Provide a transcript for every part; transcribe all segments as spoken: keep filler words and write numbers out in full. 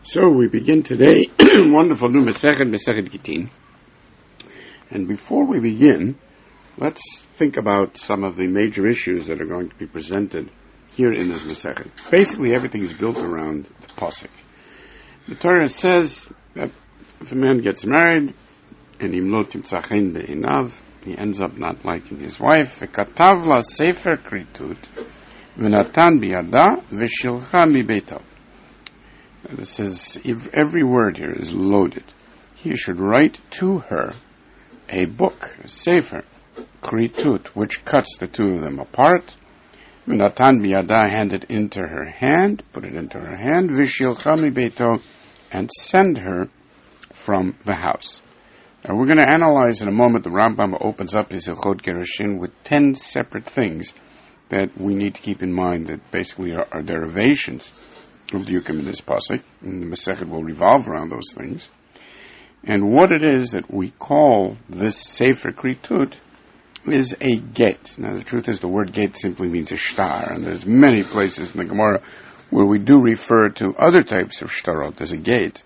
So we begin today, wonderful new Masechet, Masechet Gittin. And before we begin, let's think about some of the major issues that are going to be presented here in this Masechet. Basically, everything is built around the Pasuk. The Torah says that if a man gets married, and imlo timtza chen be'einav, he ends up not liking his wife, v'katav la sefer kritut, v'natan biyada, v'shilcha mibeitav. This is, every word here is loaded. He should write to her a book, a sefer, kritut, which cuts the two of them apart. V'natan biyada, hand it into her hand, put it into her hand, v'shilcha mibeito, and send her from the house. Now we're going to analyze in a moment. The Rambam opens up his Hilchot Gerushin with ten separate things that we need to keep in mind that basically are, are derivations of the Yukim in this pasuk, and the Masechet will revolve around those things. And what it is that we call this Sefer Kritut is a get. Now the truth is the word get simply means a shtar, and there's many places in the Gemara where we do refer to other types of shtarot as a gate.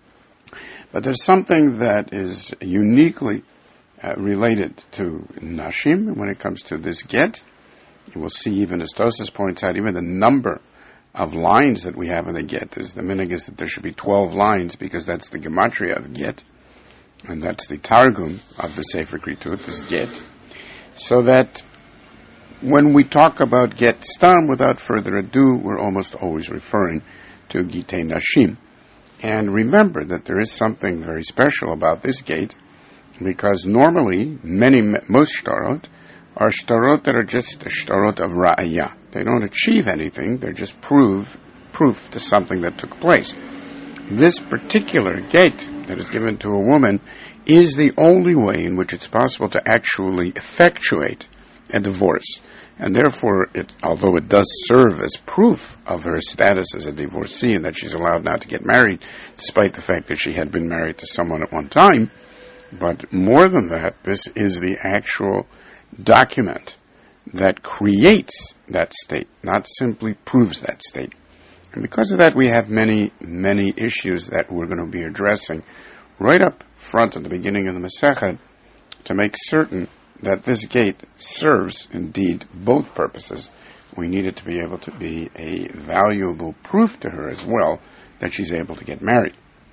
But there's something that is uniquely uh, related to Nashim when it comes to this get. You will see, even as Tosas points out, even the number of lines that we have in the get is the minhag is that there should be twelve lines, because that's the gematria of get, and that's the targum of the Sefer Kritut, is get. So that when we talk about get stam, without further ado, we're almost always referring to Gitei Nashim. And remember that there is something very special about this gate, because normally, many, most shtarot are shtarot that are just a shtarot of ra'ayah. They don't achieve anything, they're just prove, proof to something that took place. This particular gate that is given to a woman is the only way in which it's possible to actually effectuate a divorce. And therefore, it, although it does serve as proof of her status as a divorcee and that she's allowed now to get married, despite the fact that she had been married to someone at one time, but more than that, this is the actual document that creates that state, not simply proves that state. And because of that, we have many, many issues that we're going to be addressing right up front at the beginning of the Masechet to make certain that this gate serves, indeed, both purposes. We need it to be able to be a valuable proof to her as well that she's able to get married.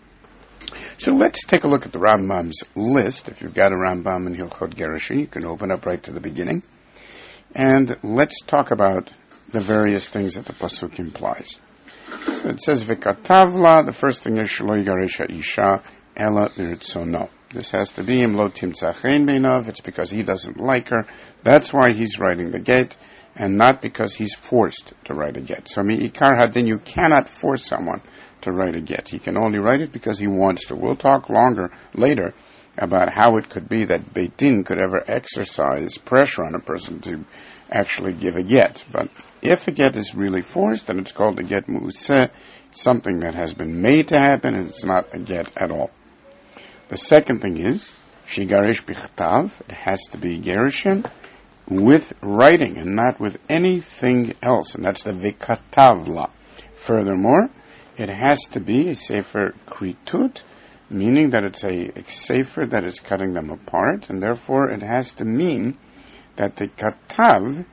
So let's take a look at the Rambam's list. If you've got a Rambam in Hilchot Gerushin, you can open up right to the beginning. And let's talk about the various things that the pasuk implies. So it says, V'katavla, the first thing is, Shelo yigaresh ha'isha, ela l'ritzono. This has to be imlo timtza chen be'einav. It's because he doesn't like her. That's why he's writing the get, and not because he's forced to write a get. So mi'ikar hadin, you cannot force someone to write a get. He can only write it because he wants to. We'll talk longer later about how it could be that Beit Din could ever exercise pressure on a person to actually give a get. But if a get is really forced, then it's called a get mu'useh, something that has been made to happen, and it's not a get at all. The second thing is, shigaresh bichtav, it has to be gerushin, with writing and not with anything else, and that's the vikatavla. Furthermore, it has to be a sefer kritut, meaning that it's a, a sefer that is cutting them apart, and therefore it has to mean that the katav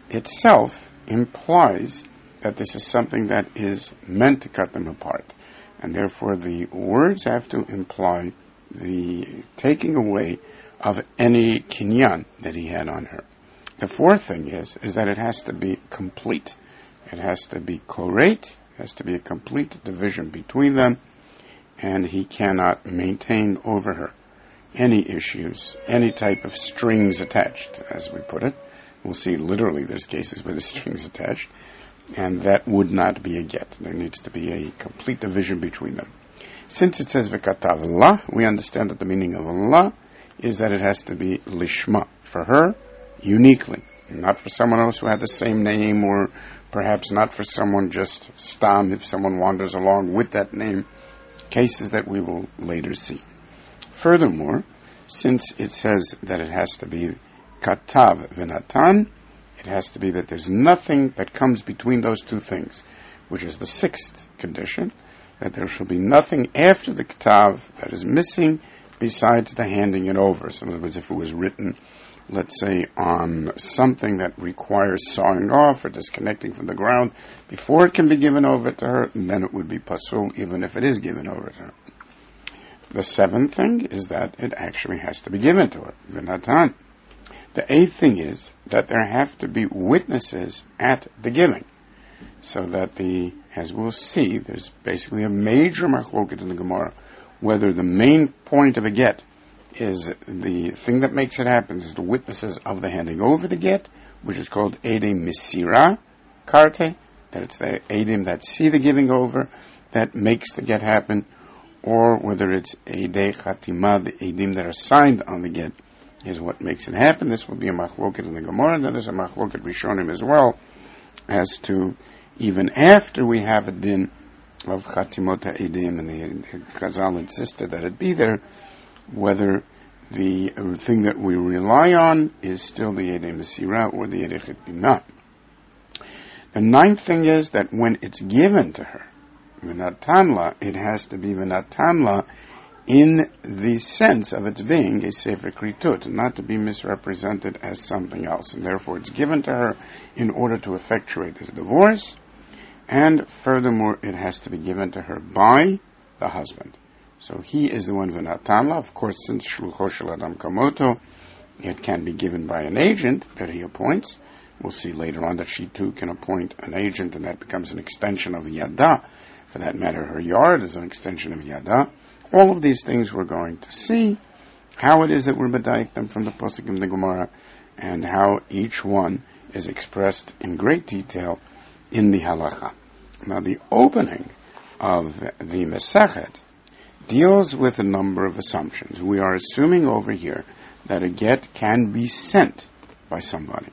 itself implies that this is something that is meant to cut them apart, and therefore the words have to imply the taking away of any kinyan that he had on her. The fourth thing is, is that it has to be complete. It has to be koreit, it has to be a complete division between them, and he cannot maintain over her any issues, any type of strings attached, as we put it. We'll see literally there's cases where the strings attached, and that would not be a get. There needs to be a complete division between them. Since it says v'katav Allah, we understand that the meaning of Allah is that it has to be lishma, for her, uniquely, not for someone else who had the same name, or perhaps not for someone just stam, if someone wanders along with that name, cases that we will later see. Furthermore, since it says that it has to be katav v'natan, it has to be that there's nothing that comes between those two things, which is the sixth condition, that there shall be nothing after the ktav that is missing besides the handing it over. So in other words, if it was written, let's say, on something that requires sawing off or disconnecting from the ground before it can be given over to her, then it would be pasul, even if it is given over to her. The seventh thing is that it actually has to be given to her. V'natan. The eighth thing is that there have to be witnesses at the giving. So that the, as we'll see, there's basically a major machloket in the Gemara, whether the main point of a get is the thing that makes it happen is the witnesses of the handing over the get, which is called Edei Misira Karte, that it's the Edim that see the giving over that makes the get happen, or whether it's Edei Chatima, the Edim that are signed on the get, is what makes it happen. This will be a machloket in the Gemara, and then there's a machloket Rishonim as well, as to even after we have a din of Chatimot Edim, and the Chazal insisted that it be there, whether the thing that we rely on is still the Edei Mesira or the Edei Chatima. The ninth thing is that when it's given to her, V'natanla, it has to be V'natanla in the sense of its being a Sefer Kritut, not to be misrepresented as something else. And therefore it's given to her in order to effectuate this divorce, and furthermore it has to be given to her by the husband. So he is the one V'natanla. Of course, since Shlucho Shel Adam Kamoto, it can be given by an agent that he appoints. We'll see later on that she too can appoint an agent, and that becomes an extension of Yada. For that matter, her yard is an extension of Yada. All of these things we're going to see, how it is that we're medayik them from the Posuk in the Gemara, and how each one is expressed in great detail in the Halacha. Now, the opening of the Mesechet deals with a number of assumptions. We are assuming over here that a get can be sent by somebody.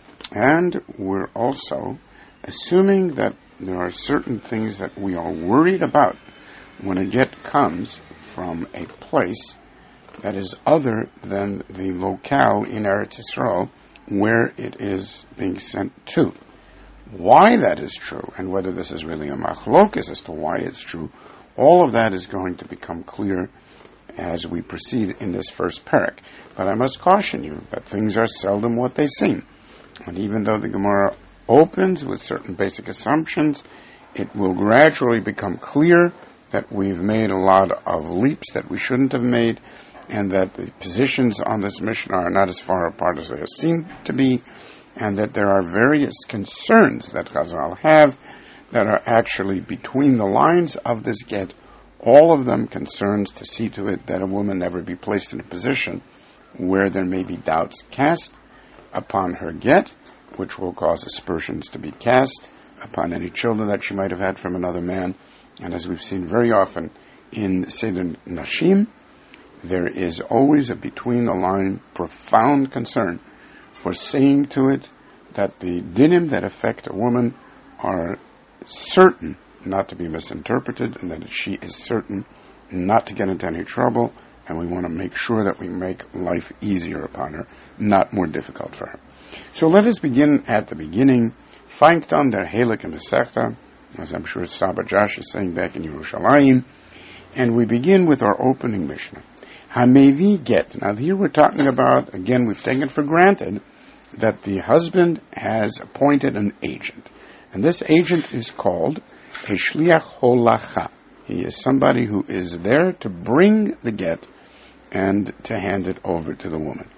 And we're also assuming that there are certain things that we are worried about when a get comes from a place that is other than the locale in Eretz Yisrael where it is being sent to. Why that is true, and whether this is really a machlokas as to why it's true, all of that is going to become clear as we proceed in this first parak. But I must caution you that things are seldom what they seem. And even though the Gemara opens with certain basic assumptions, it will gradually become clear that we've made a lot of leaps that we shouldn't have made, and that the positions on this mission are not as far apart as they seem to be, and that there are various concerns that Chazal have that are actually between the lines of this get, all of them concerns to see to it that a woman never be placed in a position where there may be doubts cast upon her get, which will cause aspersions to be cast upon any children that she might have had from another man. And as we've seen very often in Seder Nashim, there is always a between-the-line profound concern for seeing to it that the dinim that affect a woman are certain not to be misinterpreted, and that she is certain not to get into any trouble, and we want to make sure that we make life easier upon her, not more difficult for her. So let us begin at the beginning. Fangt an der Heilige Mesechta, as I'm sure Saba Josh is saying back in Yerushalayim, and we begin with our opening Mishnah. Hamevi get. Now here we're talking about, again, we've taken for granted that the husband has appointed an agent. And this agent is called a shliach holacha. He is somebody who is there to bring the get and to hand it over to the woman.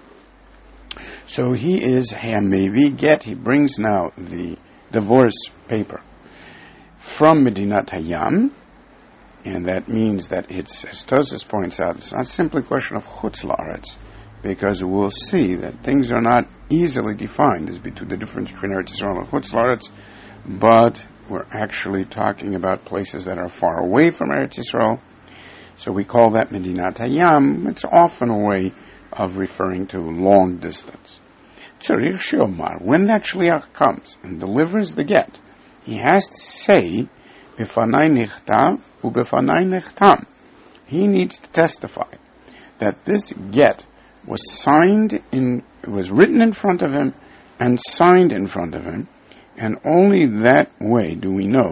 So he is hamevi get. He brings now the divorce paper from Medinat Hayam, and that means that it's, as Tosfos points out, it's not simply a question of chutz la'aretz, because we'll see that things are not easily defined as between the difference between Eretz Yisrael and chutz la'aretz, but we're actually talking about places that are far away from Eretz Yisrael. So we call that Medinat Hayam. It's often a way of referring to long distance. Tzarich she'omar, when that shliach comes and delivers the get, he has to say, Befanai nichtav ubefanai nichtam. He needs to testify that this get was signed in, was written in front of him and signed in front of him, and only that way do we know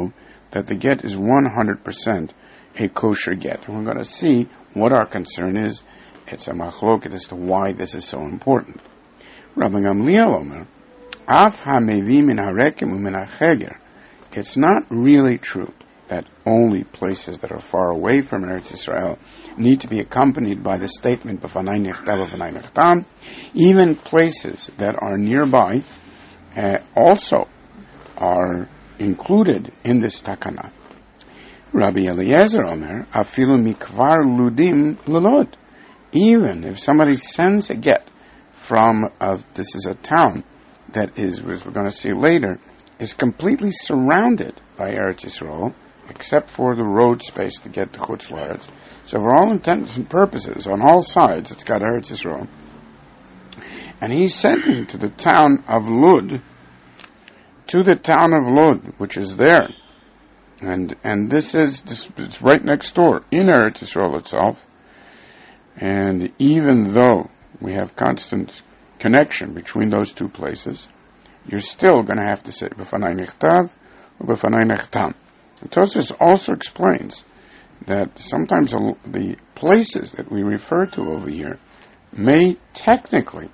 that the get is one hundred percent a kosher get. And we're going to see what our concern is. It's a machloket as to why this is so important. Rabbi Gamliel Omer, Af ha-mevi min harekim u'min ha-cheger. It's not really true that only places that are far away from Eretz Yisrael need to be accompanied by the statement b'fanai nechtav b'fanai nechtam. Even places that are nearby uh, also are included in this takana. Rabbi Eliezer Omer, afilu mikvar ludim lelod. Even if somebody sends a get from, a, this is a town that is, as we're going to see later, is completely surrounded by Eretz Yisrael, except for the road space to get to Chutz La'aretz. So for all intents and purposes, on all sides, it's got Eretz Yisrael. And he's sending to the town of Lud, to the town of Lud, which is there. And and this is, this, it's right next door, in Eretz Yisrael itself. And even though we have constant connection between those two places, you're still going to have to say b'fanai nechtav or b'fanai nechtam. Tosfos also explains that sometimes the places that we refer to over here may technically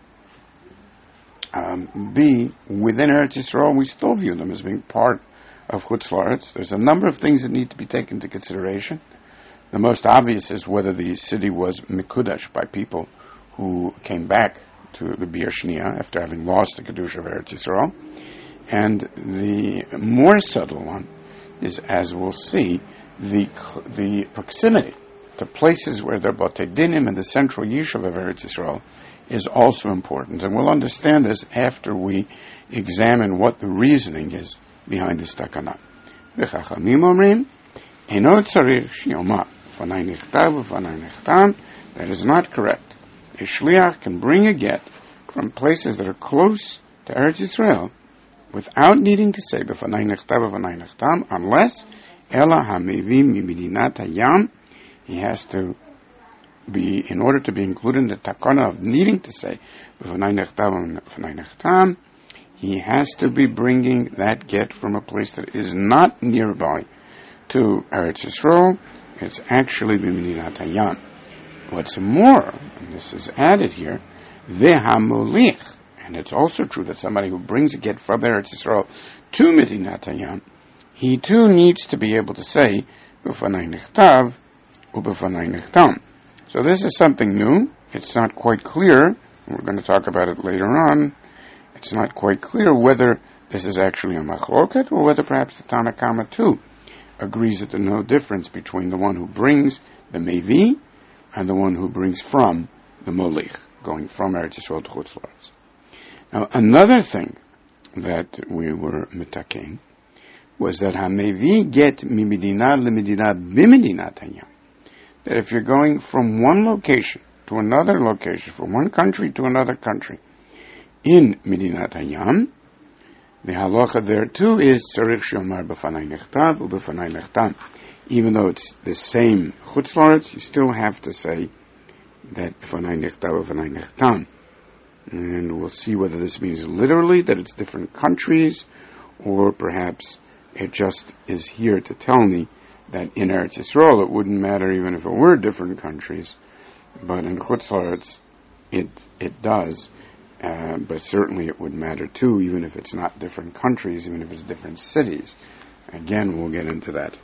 um, be within Eretz Yisrael. We still view them as being part of Chutz La'aretz. There's a number of things that need to be taken into consideration. The most obvious is whether the city was mikudash by people who came back to the Biur Shniya after having lost the Kedusha of Eretz Yisrael. And the more subtle one is, as we'll see, the the proximity to places where there are Batei Dinim and the central Yishuv of Eretz Yisrael is also important. And we'll understand this after we examine what the reasoning is behind this takana. V'chachamim omrim, eno tzarich shiomar, v'fanai nechtav v'fanai nechtam. That is not correct. A shliach can bring a get from places that are close to Eretz Yisrael without needing to say b'fanai nechtav v'fanai nechtam, unless ela hamevim mimidinat hayam. He has to be, in order to be included in the takana of needing to say b'fanai nechtav v'fanai nechtam, he has to be bringing that get from a place that is not nearby to Eretz Yisrael. It's actually b'midinat hayam. What's more, and this is added here, v'hamolich, and it's also true that somebody who brings a get from Eretz Yisrael to Medinat Hayam, he too needs to be able to say b'fanai nechtav u'b'fanai nechtam. So this is something new. It's not quite clear. We're going to talk about it later on. It's not quite clear whether this is actually a machloket or whether perhaps the Tanna Kama too agrees that there's no difference between the one who brings the mevi and the one who brings from the molich, going from Eretz Yisrael to Chutz La'aretz. Now, another thing that we were mitakein was that hamevi get mimidina lemidina bimidinat hayam. That if you're going from one location to another location, from one country to another country, in Medinat Hayam, the halacha there too is tzarich shomar b'fanai nechtav u'b'fanai nechtam. Even though it's the same Chutz La'aretz, you still have to say that b'fanai nechtav u'b'fanai nechtam. And we'll see whether this means literally that it's different countries, or perhaps it just is here to tell me that in Eretz Yisrael it wouldn't matter even if it were different countries, but in Chutz La'aretz it it does. Uh, but certainly it would matter too, even if it's not different countries, even if it's different cities. Again, we'll get into that.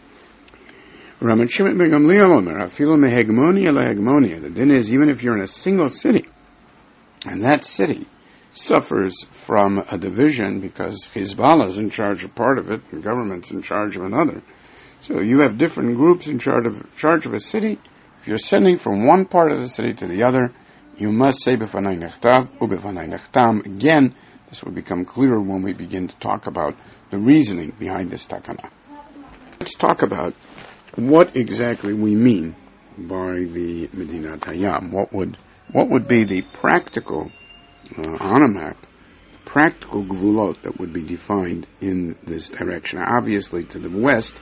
Raman Shimon ben Gamliel Omer, afilu mehegmonia lehegmonia. The din is, even if you're in a single city, and that city suffers from a division because Hezbollah is in charge of part of it, and government's in charge of another. So you have different groups in charge of, charge of a city. If you're sending from one part of the city to the other, you must say b'fanai nechtav u'b'fanai nechtam. Again, this will become clearer when we begin to talk about the reasoning behind this takana. Let's talk about what exactly we mean by the Medinat Hayam. What would what would be the practical uh, on a map, practical gvulot that would be defined in this direction? Now, obviously, to the west,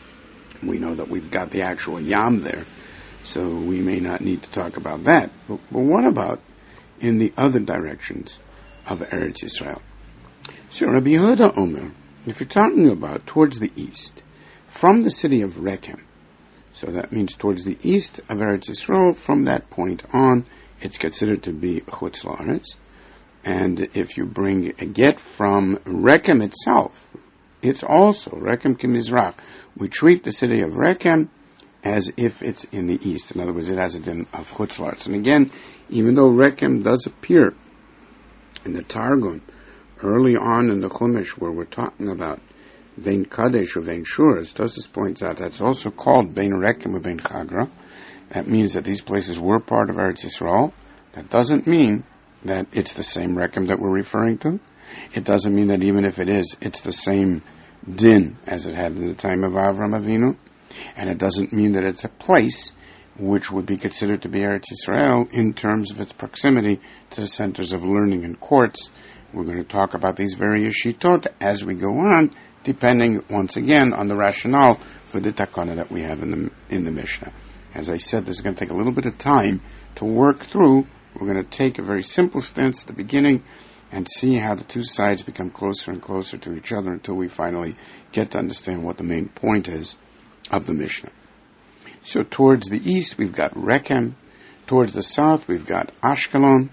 we know that we've got the actual Yam there, so we may not need to talk about that. But, but what about in the other directions of Eretz Yisrael? So Rabbi Yehuda Omer, if you're talking about towards the east, from the city of Rechem. So that means towards the east of Eretz Yisrael. From that point on, it's considered to be Chutz La'aretz. And if you bring a get from Rechem itself, it's also Rechem Kimizrach. We treat the city of Rechem as if it's in the east. In other words, it has a din of Chutz La'aretz. And again, even though Rechem does appear in the Targum early on in the Chumash, where we're talking about Bein Kadesh or Bein Shur, as Tosfos points out, that's also called Bein Rechem or Bein Chagra. That means that these places were part of Eretz Yisrael. That doesn't mean that it's the same Rechem that we're referring to. It doesn't mean that even if it is, it's the same din as it had in the time of Avram Avinu. And it doesn't mean that it's a place which would be considered to be Eretz Yisrael in terms of its proximity to the centers of learning and courts. We're going to talk about these various shitot as we go on, depending, once again, on the rationale for the takana that we have in the in the Mishnah. As I said, this is going to take a little bit of time to work through. We're going to take a very simple stance at the beginning and see how the two sides become closer and closer to each other until we finally get to understand what the main point is of the Mishnah. So towards the east, we've got Rechem. Towards the south, we've got Ashkelon.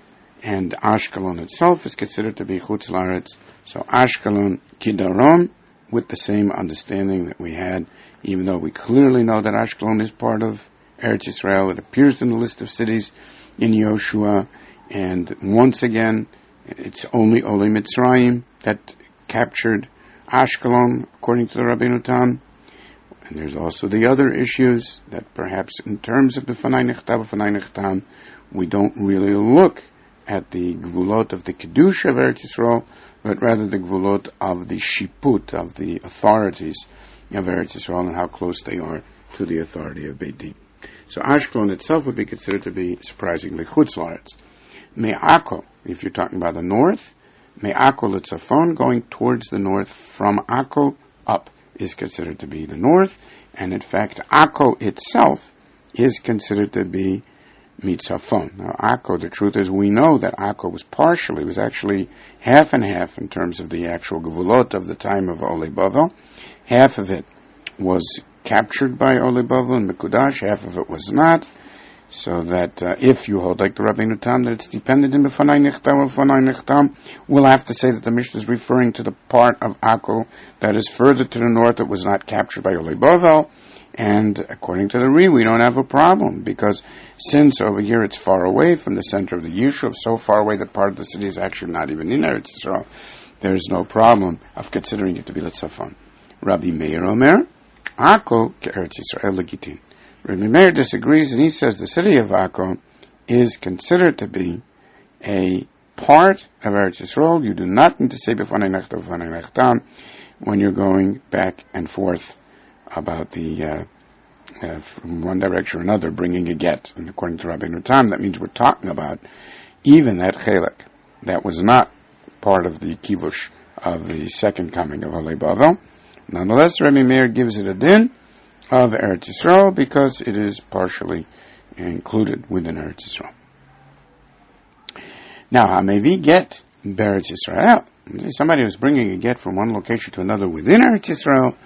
And Ashkelon itself is considered to be Chutz La'aretz. So Ashkelon Kidaron, with the same understanding that we had, even though we clearly know that Ashkelon is part of Eretz Yisrael. It appears in the list of cities in Yoshua. And once again, it's only Olei Mitzrayim that captured Ashkelon, according to the Rabbeinu Tam. And there's also the other issues that perhaps in terms of B'fanai Nechtav, B'fanai Nechtam, we don't really look at the gvulot of the Kedusha of Eretz Yisrael, but rather the gvulot of the shiput, of the authorities of Eretz Yisrael, and how close they are to the authority of Beit Din. So Ashkelon itself would be considered to be, surprisingly, Chutz La'aretz. Me'ako, if you're talking about the north, Me'ako L'tzafon, going towards the north from Akko up, is considered to be the north, and in fact, Akko itself is considered to be Mitzafon. Now, Akko, the truth is, we know that Akko was partially, was actually half and half in terms of the actual Gevulot of the time of Olei Bavel. Half of it was captured by Olei Bavel and Mekudash, half of it was not. So that uh, if you hold like the Rabbeinu Tam that it's dependent in B'fanai Nechtam or B'fanai Nechtam, we'll have to say that the Mishnah is referring to the part of Akko that is further to the north that was not captured by Olei Bavel. And according to the Ri, we don't have a problem, because since over here it's far away from the center of the Yishuv, so far away that part of the city is actually not even in Eretz Yisrael, there is no problem of considering it to be L'tzafon. Rabbi Meir Omer, Akko Eretz Yisrael Legitin. Rabbi Meir disagrees, and he says the city of Akko is considered to be a part of Eretz Yisrael. You do not need to say B'fanai Nechtam, B'fanai Nechtam when you're going back and forth about the uh, uh, from one direction or another, bringing a get. And according to Rabbeinu Tam, that means we're talking about even that chelek that was not part of the kivush of the second coming of Olei Bavel. Nonetheless, Rabbi Meir gives it a din of Eretz Yisrael because it is partially included within Eretz Yisrael. Now, Hamevi get Eretz Yisrael. Somebody who's bringing a get from one location to another within Eretz Yisrael,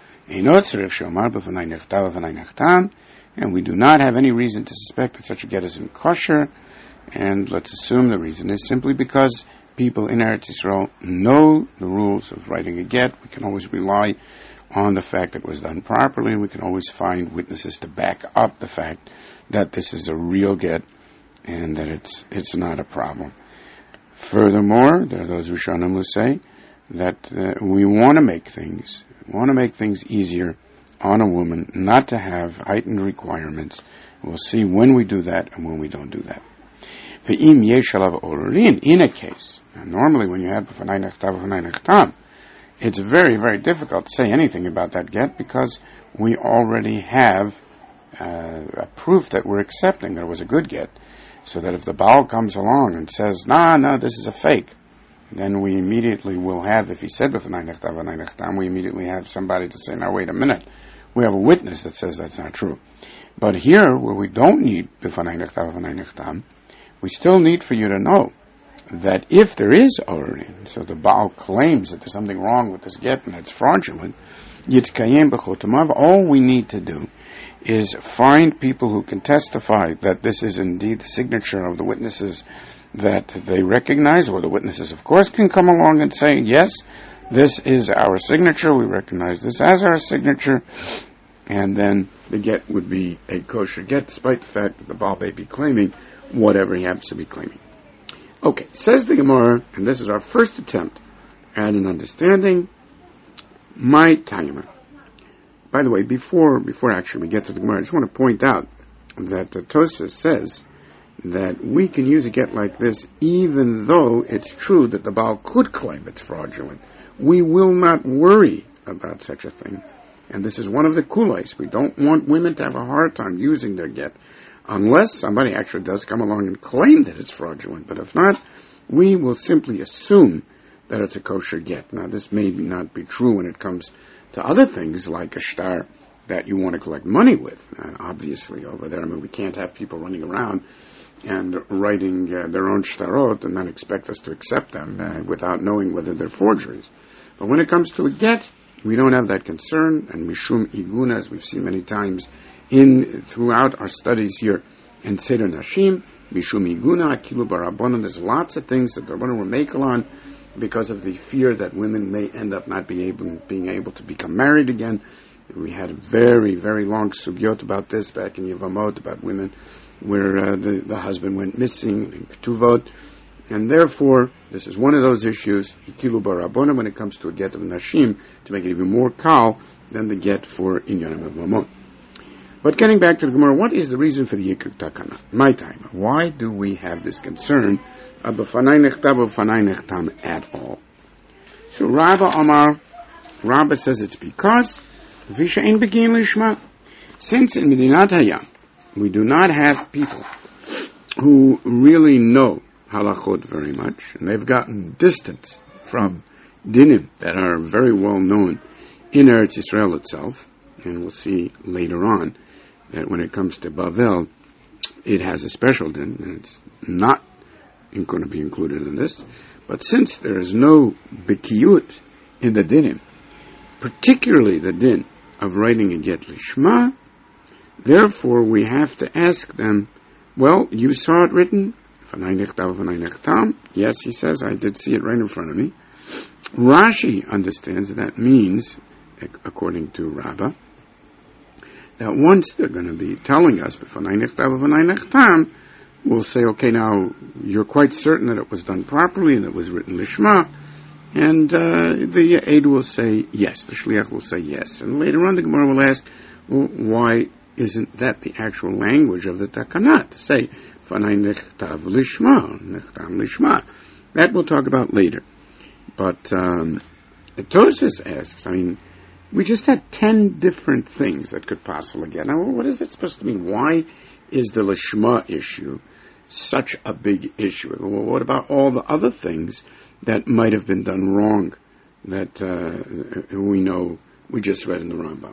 and we do not have any reason to suspect that such a get is in kosher, and let's assume the reason is simply because people in Eretz Yisrael know the rules of writing a get. We can always rely on the fact that it was done properly, and we can always find witnesses to back up the fact that this is a real get and that it's it's not a problem. Furthermore, there are those Rishonim who say that uh, we want to make things, want to make things easier on a woman, not to have heightened requirements. We'll see when we do that and when we don't do that. Ve'im yesh alav ororin, in a case, and normally when you have b'fanai nechtav, b'fanai nechtam, it's very, very difficult to say anything about that get because we already have uh, a proof that we're accepting that it was a good get. So that if the Baal comes along and says, nah, no, this is a fake, then we immediately will have, if he said b'fanai nechtav, b'fanai nechtam, we immediately have somebody to say, now wait a minute, we have a witness that says that's not true. But here, where we don't need b'fanai nechtav, b'fanai nechtam, we still need for you to know that if there is Orin, so the Baal claims that there's something wrong with this get and it's fraudulent, Yitkayem b'chotamav, all we need to do is find people who can testify that this is indeed the signature of the witnesses that they recognize, or the witnesses, of course, can come along and say, yes, this is our signature, we recognize this as our signature, and then the get would be a kosher get, despite the fact that the Baal may be claiming whatever he happens to be claiming. Okay, says the Gemara, and this is our first attempt at an understanding, my timer. By the way, before before actually we get to the Gemara, I just want to point out that uh, Tosfos says that we can use a get like this even though it's true that the Baal could claim it's fraudulent. We will not worry about such a thing. And this is one of the kulais. We don't want women to have a hard time using their get unless somebody actually does come along and claim that it's fraudulent. But if not, we will simply assume that it's a kosher get. Now, this may not be true when it comes to other things like a shtar that you want to collect money with. Uh, obviously, over there, I mean, we can't have people running around and writing uh, their own shtarot and then expect us to accept them uh, without knowing whether they're forgeries. But when it comes to a get, we don't have that concern, and mishum iguna, as we've seen many times in throughout our studies here in Seder Nashim, mishum iguna, akilu barabonon, there's lots of things that the Rabbanan were makel on because of the fear that women may end up not be able, being able to become married again. We had a very, very long sugyot about this back in Yevamot, about women where uh, the, the husband went missing in Ketuvot, and therefore this is one of those issues, Hikilu Barabona, when it comes to a get of Nashim, to make it even more kal than the get for Inyanim of Mamon. But getting back to the Gemara, what is the reason for the Yikr Takana? My time. Why do we have this concern of B'fanai Nechtav B'fanai Nechtam at all? So Rabba Amar, Rabba says it's because Visha in Begin Lishma, since in Medinat Hayam we do not have people who really know halachot very much, and they've gotten distance from dinim that are very well known in Eretz Yisrael itself, and we'll see later on that when it comes to Bavel, it has a special din, and it's not going to be included in this. But since there is no bikiyut in the dinim, particularly the din of writing a get lishma, therefore we have to ask them, well, you saw it written, yes, he says, I did see it right in front of me. Rashi understands that means, according to Rabbah, that once they're going to be telling us, we'll say, okay, now, you're quite certain that it was done properly and it was written lishma, and uh, the aid will say yes, the shliach will say yes. And later on the Gemara will ask, well, why isn't that the actual language of the Takanah, to say, Fanai nechtav lishma, nechtam lishma. That we'll talk about later. But um, Tosfos asks, I mean, we just had ten different things that could possibly get. Now, what is that supposed to mean? Why is the lishma issue such a big issue? Well, what about all the other things that might have been done wrong that uh, we know we just read in the Rambam?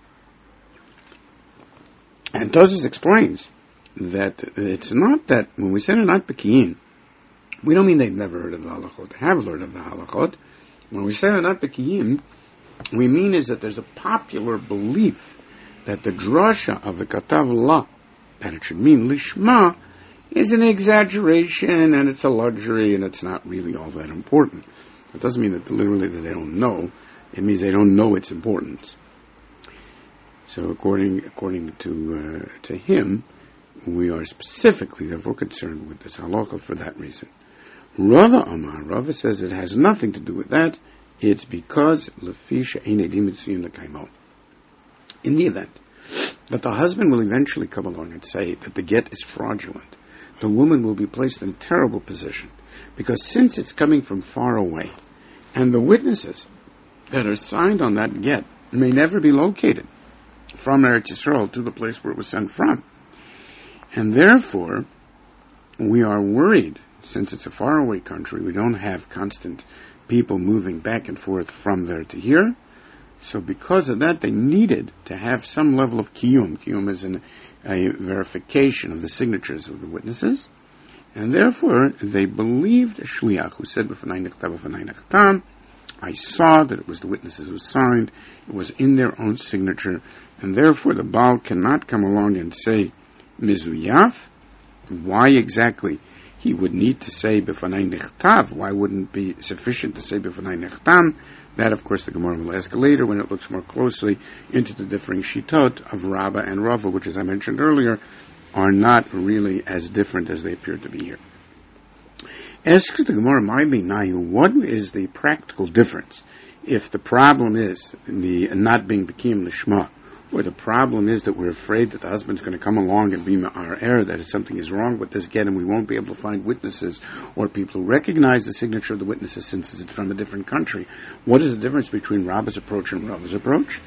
And Tosfos explains that it's not that, when we say they're not Bekiyin, we don't mean they've never heard of the halachot. They have heard of the halachot. When we say they're not Bekiyin, we mean is that there's a popular belief that the drasha of the Katav La, that it should mean Lishma, is an exaggeration and it's a luxury and it's not really all that important. It doesn't mean that literally that they don't know. It means they don't know its importance. So according according to uh, to him, we are specifically therefore concerned with this halacha for that reason. Rava Amar, Rava says it has nothing to do with that. It's because lefisha ein edim mitzuyim l'kaimo. In the event that the husband will eventually come along and say that the get is fraudulent, the woman will be placed in a terrible position, because since it's coming from far away, and the witnesses that are signed on that get may never be located from Eretz Yisrael to the place where it was sent from. And therefore, we are worried, since it's a faraway country, we don't have constant people moving back and forth from there to here. So because of that, they needed to have some level of kiyum. Kiyum is an, a verification of the signatures of the witnesses. And therefore, they believed a shliach who said, "B'fanai nechtav, b'fanai nechtam." I saw that it was the witnesses who signed. It was in their own signature, and therefore the Baal cannot come along and say mizuyaf. Why exactly he would need to say b'fanai nechtav? Why wouldn't it be sufficient to say b'fanai nechtam? That, of course, the Gemara will ask later when it looks more closely into the differing shitot of Rabbah and Rava, which, as I mentioned earlier, are not really as different as they appear to be here. Asks the Gemara, what is the practical difference if the problem is the not being Bekim Lishma, or the problem is that we're afraid that the husband's going to come along and be our heir, that something is wrong with this get and we won't be able to find witnesses or people who recognize the signature of the witnesses since it's from a different country? What is the difference between Rabbah's approach and Rava's approach?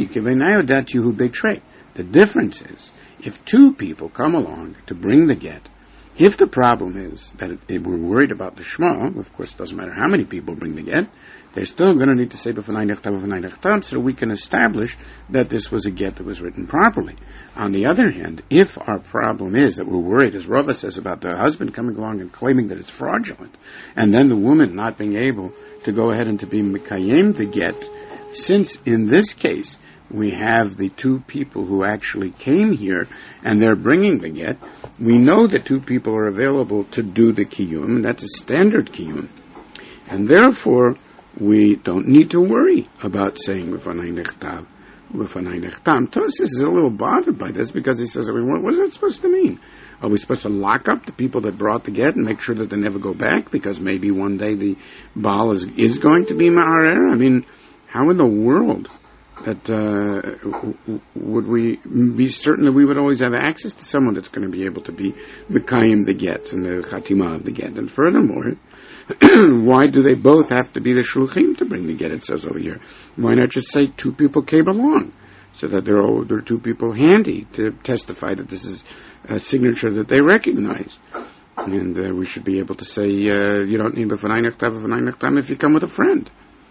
The difference is, if two people come along to bring the get, if the problem is that it, it, we're worried about the Shema, of course it doesn't matter how many people bring the get, they're still going to need to say b'fanai nechtav, b'fanai nechtam, so that we can establish that this was a get that was written properly. On the other hand, if our problem is that we're worried, as Rava says, about the husband coming along and claiming that it's fraudulent, and then the woman not being able to go ahead and to be mekayem the get, since in this case we have the two people who actually came here and they're bringing the get, we know that two people are available to do the kiyum, and that's a standard kiyum. And therefore, we don't need to worry about saying b'fanai nechtav, b'fanai nechtam. Tosfos is a little bothered by this because he says, I mean, what, what is that supposed to mean? Are we supposed to lock up the people that brought the get and make sure that they never go back because maybe one day the Baal is, is going to be ma'arer? I mean, how in the world that uh, would we be certain that we would always have access to someone that's going to be able to be mekayim the get and the chatima of the get? And furthermore, why do they both have to be the shluchim to bring the get? It says over here. Why not just say two people came along, so that there are, there are two people handy to testify that this is a signature that they recognize? And uh, we should be able to say, uh, you don't need b'fanai nechtav, b'fanai nechtam if you come with a friend.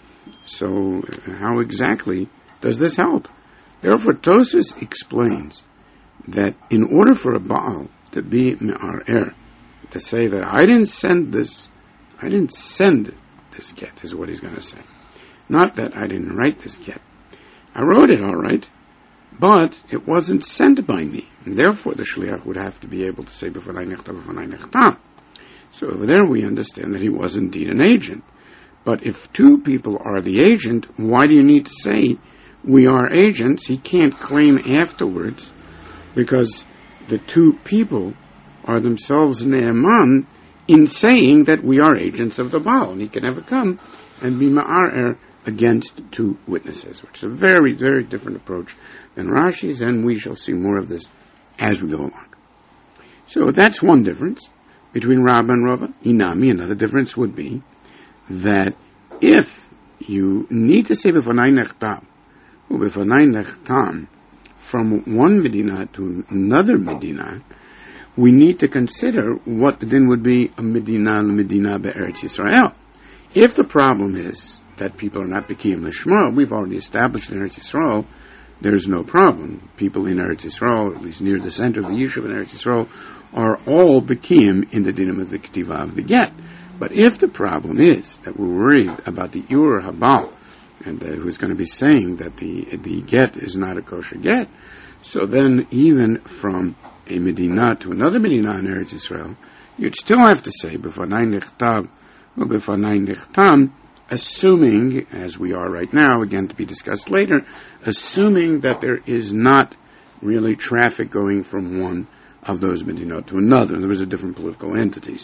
So uh, how exactly does this help? Therefore, Tosfos explains that in order for a Baal to be me'arer, to say that I didn't send this, I didn't send this get, is what he's going to say. Not that I didn't write this get. I wrote it all right, but it wasn't sent by me. And therefore, the shliach would have to be able to say b'fanai nechtav, b'fanai nechtam. So over there we understand that he was indeed an agent. But if two people are the agent, why do you need to say we are agents? He can't claim afterwards because the two people are themselves ne'eman in saying that we are agents of the Baal, and he can never come and be ma'arer against two witnesses, which is a very, very different approach than Rashi's, and we shall see more of this as we go along. So that's one difference between Rabbah and Rava. Inami, another difference would be that if you need to say b'fanai nechtam, or b'fanai nechtam, from one Medina to another Medina, we need to consider what then would be a Medina Medina be'eretz Yisrael. If the problem is that people are not B'kiyim Lishma, we've already established in Eretz Yisrael, there's no problem. People in Eretz Yisrael, at least near the center of the Yishuv in Eretz Yisrael, are all B'kiyim in the dinim of the Ketiva of the Get. But if the problem is that we're worried about the Ur Habal, and uh, who's going to be saying that the the Get is not a kosher Get, so then even from a Medina to another Medina in Eretz Yisrael, you'd still have to say b'fanai nechtav or b'fanai nechtam, assuming, as we are right now, again to be discussed later, assuming that there is not really traffic going from one of those Medina to another. There was a different political entities.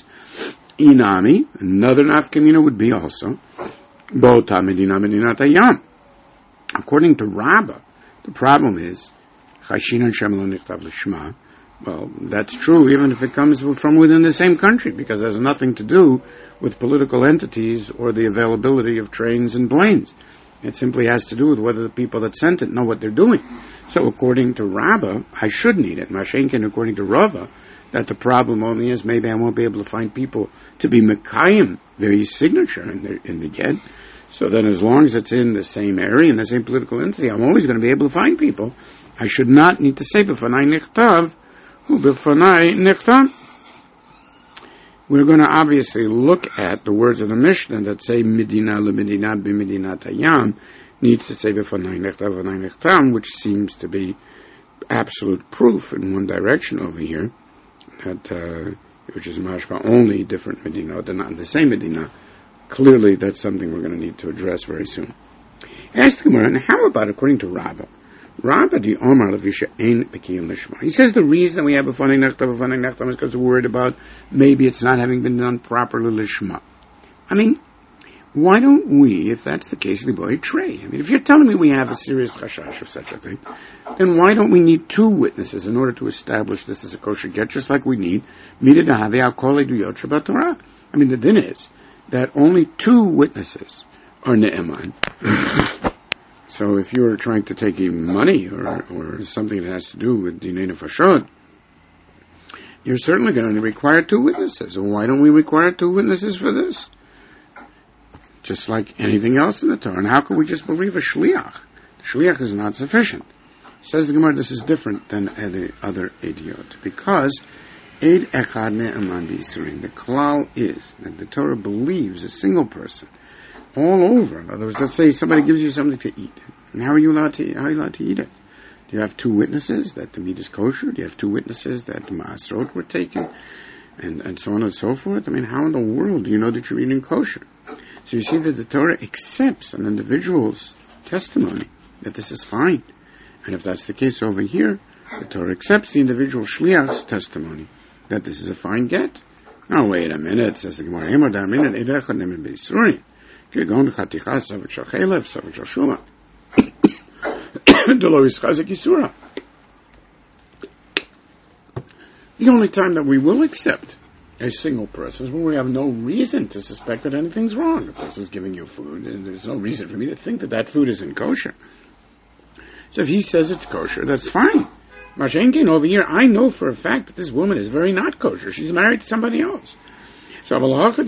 Inami, another nafkamina would be also Bota Medina Medina Tayam. According to Rabbah, the problem is Chashinan Shemelon Nichtav L'Shma. Well, that's true even if it comes from within the same country, because it has nothing to do with political entities or the availability of trains and planes. It simply has to do with whether the people that sent it know what they're doing. So according to Rabbah, I should need it. Mashenkin, according to Rava, that the problem only is maybe I won't be able to find people to be Mekayim, their signature in the, in the get. So then as long as it's in the same area, in the same political entity, I'm always going to be able to find people. I should not need to say B'fanai Nechtav, B'fanai Nechtam. we're going to obviously look at the words of the Mishnah that say Medina leMedina b'Medinat Hayam needs to say b'fanai nechtav b'fanai nechtam, which seems to be absolute proof in one direction over here, that uh, which is mashma only different Medina, they're not in the same Medina. Clearly, that's something we're going to need to address very soon. Ask the Gemara, and how about according to Rabbah? Rabbah di Omar Levisha Ein Bekiyim Lishma. He says the reason we have a funny nechtam, a funny nechtam is because we're worried about maybe it's not having been done properly Lishma. I mean, why don't we, if that's the case, liboy trey? I mean, if you're telling me we have a serious chashash of such a thing, then why don't we need two witnesses in order to establish this as a kosher get, just like we need mida dahave al kol eduyot shabbat Torah? I mean, the din is that only two witnesses are ne'eman. So if you're trying to take even money or, or something that has to do with dinei nefashot, you're certainly going to require two witnesses. And why don't we require two witnesses for this? Just like anything else in the Torah. And how can we just believe a shliach? The shliach is not sufficient. Says the Gemara, this is different than the other idiot, because Eid echad ne'eman b'Yisurim. The klal is that the Torah believes a single person all over. In other words, let's say somebody gives you something to eat. And how are you allowed to, how are you allowed to eat it? Do you have two witnesses that the meat is kosher? Do you have two witnesses that the ma'asrot were taken? And, and so on and so forth? I mean, how in the world do you know that you're eating kosher? So you see that the Torah accepts an individual's testimony that this is fine. And if that's the case over here, the Torah accepts the individual shliach's testimony that this is a fine get. Now wait a minute, says the Gemara. Emor da minute edechad ne'eman b'Yisurim. Kegon chaticha savet shel chelev savet shel shuma. Delo yischazek yisura. The only time that we will accept a single person is when we have no reason to suspect that anything's wrong. The person's giving you food, and there's no reason for me to think that that food isn't kosher. So if he says it's kosher, that's fine. Mashenkin over here, I know for a fact that this woman is very not kosher. She's married to somebody else. So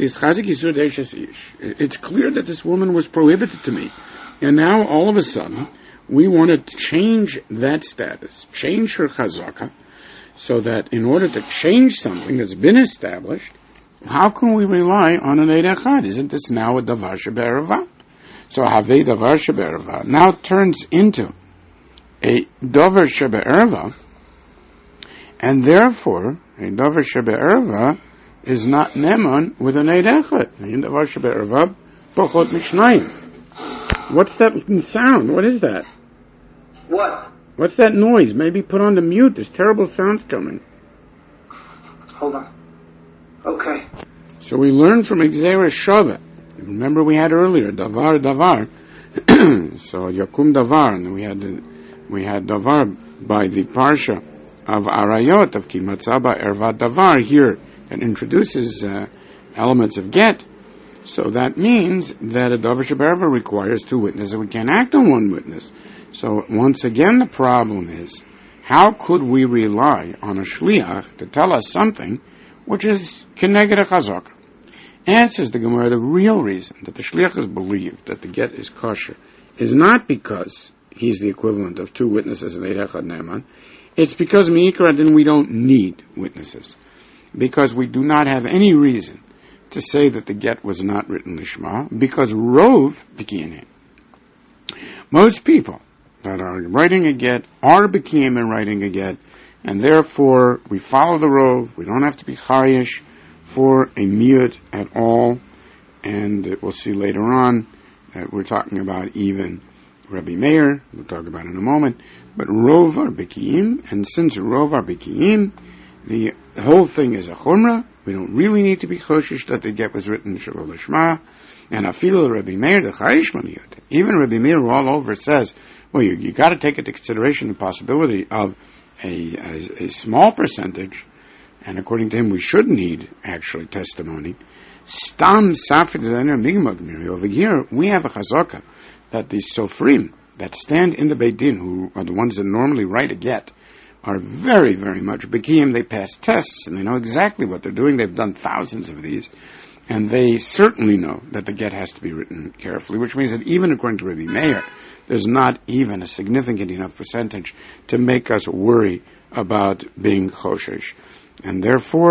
it's clear that this woman was prohibited to me. And now, all of a sudden, we want to change that status, change her chazaka, so that in order to change something that's been established, how can we rely on an Eid Echad? Isn't this now a davar shebe'erava? So havei davar shebe'erava now turns into a davar shebe'erava, and therefore, a davar shebe'erava is not neman with an Eid Echad. In davar shebe'erava, pochot mishnayim. What's that sound? What is that? What? What's that noise? Maybe put on the mute. There's terrible sounds coming. Hold on. Okay. So we learned from Exera Shabbat. Remember we had earlier, Davar, Davar. So Yakum Davar, and we had we had Davar by the Parsha of Arayot, of Kimatzaba Ervat Davar here, and introduces uh, elements of get. So that means that a Davar Shebe'erava requires two witnesses. We can't act on one witness. So once again, the problem is, how could we rely on a shliach to tell us something which is keneged a chazaka? Answers the Gemara, the real reason that the shliach has believed that the get is kosher is not because he's the equivalent of two witnesses in Eid Echad Ne'eman. It's because mi'ikra din we don't need witnesses, because we do not have any reason to say that the get was not written lishma, because rov b'kiyin. Most people that are writing a get are b'kiyim in writing a get, and therefore we follow the rov. We don't have to be chayish for a miyut at all, and we'll see later on that we're talking about even Rabbi Meir. We'll talk about it in a moment. But rov are b'kiyim, and since rov are b'kiyim, the whole thing is a chumrah. We don't really need to be choshish that the get was written shelo lishma. And afil Rabbi Meir the chayish maniyot. Even Rabbi Meir all over says, well, you you got to take into consideration the possibility of a, a a small percentage, and according to him, we should need actually testimony. Stam safed over here, we have a chazaka that the sofrim that stand in the Beit Din, who are the ones that normally write a get, are very, very much b'kiyim. They pass tests, and they know exactly what they're doing. They've done thousands of these, and they certainly know that the get has to be written carefully, which means that even according to Rabbi Meir, there's not even a significant enough percentage to make us worry about being choshesh. And therefore,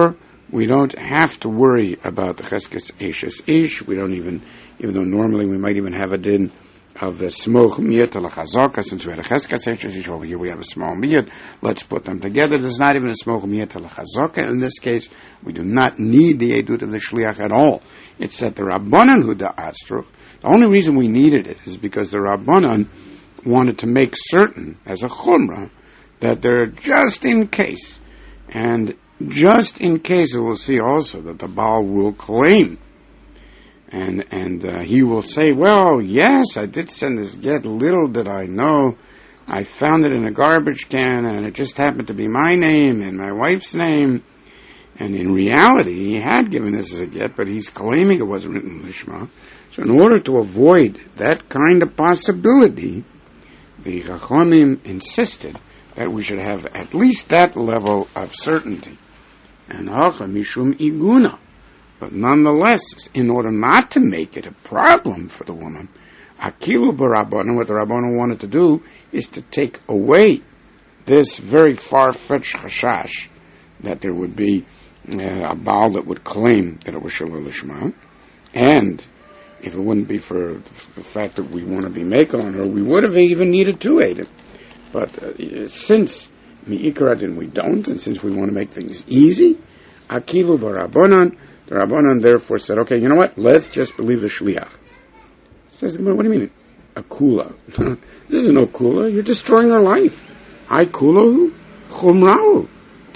we don't have to worry about the cheskes eshes ish. We don't even, even though normally we might even have a din of the smoch miyat al chazaka, since we had a cheskes eshes ish over here, we have a small miyat. Let's put them together. There's not even a smoch miyat al chazaka in this case. We do not need the edut of the shliach at all. It's that the Rabbanan hu da'atzruch. The only reason we needed it is because the Rabbanan wanted to make certain, as a chumrah, that they're just in case, and just in case, we'll see also that the Baal will claim, and and uh, he will say, well, yes, I did send this get, little did I know, I found it in a garbage can, and it just happened to be my name and my wife's name, and in reality, he had given this as a get, but he's claiming it wasn't written in Lishma. So in order to avoid that kind of possibility, the Chachamim insisted that we should have at least that level of certainty. And hacha mishum iguna. But nonetheless, in order not to make it a problem for the woman, akilu b'rabbanan, what the Rabbanan wanted to do is to take away this very far-fetched chashash that there would be uh, a Baal that would claim that it was Shalom Lishma, and if it wouldn't be for the fact that we want to be making on her, we would have even needed two Eidim. But uh, since Mi'ikaradin we don't, and since we want to make things easy, Akilu b'Rabbanan, the Rabbanan therefore said, okay, you know what? Let's just believe the Shliach. Says, what do you mean? A kula. This is no kula. You're destroying her life. I kulahu chumrahu.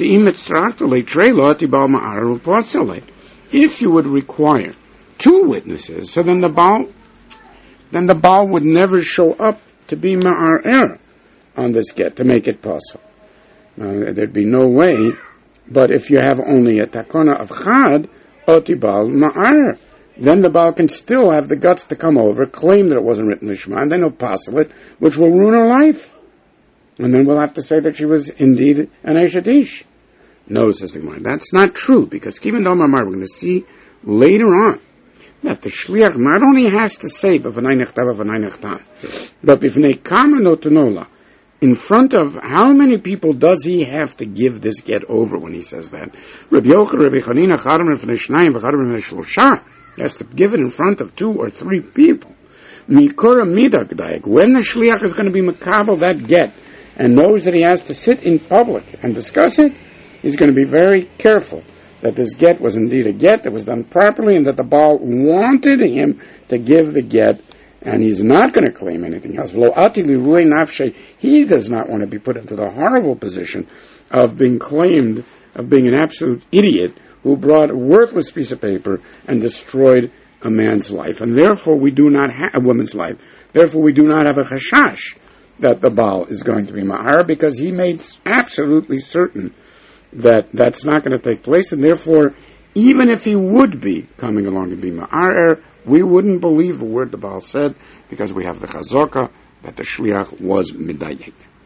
If you would require two witnesses, so then the Baal, then the Baal would never show up to be ma'arer on this get, to make it possible. Uh, there'd be no way, but if you have only a takona of chad, oti Baal ma'arer, then the Baal can still have the guts to come over, claim that it wasn't written in Shema, and then he'll passel it, which will ruin her life. And then we'll have to say that she was indeed an Eshet Ish. No, says the Gemara, that's not true, because even though we're going to see later on that the Shliach not only has to say b'v'nai nechtav b'v'nai nechtam, but b'v'nei kama notanola, in front of how many people does he have to give this get over when he says that? Rabbi Yochanan, Rabbi Chanina, Chadam b'v'nei shnayim, v'chadam b'v'nei shlosha. He has to give it in front of two or three people. Mikora midagdaik, when the Shliach is going to be makabel that get, and knows that he has to sit in public and discuss it, he's going to be very careful that this get was indeed a get that was done properly, and that the Baal wanted him to give the get, and he's not going to claim anything else. He does not want to be put into the horrible position of being claimed, of being an absolute idiot who brought a worthless piece of paper and destroyed a man's life. And therefore we do not have a woman's life. Therefore we do not have a chashash that the Baal is going to be ma'ar, because he made absolutely certain that that's not going to take place, and therefore, even if he would be coming along and be ma'ar, we wouldn't believe the word the Baal said, because we have the chazaka that the shliach was midayek.